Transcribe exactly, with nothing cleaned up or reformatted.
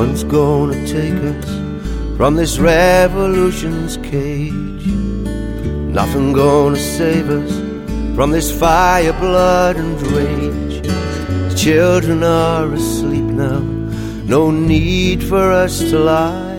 one's gonna take us from this revolution's cage. Nothing gonna save us from this fire, blood and rage. The children are asleep now, no need for us to lie.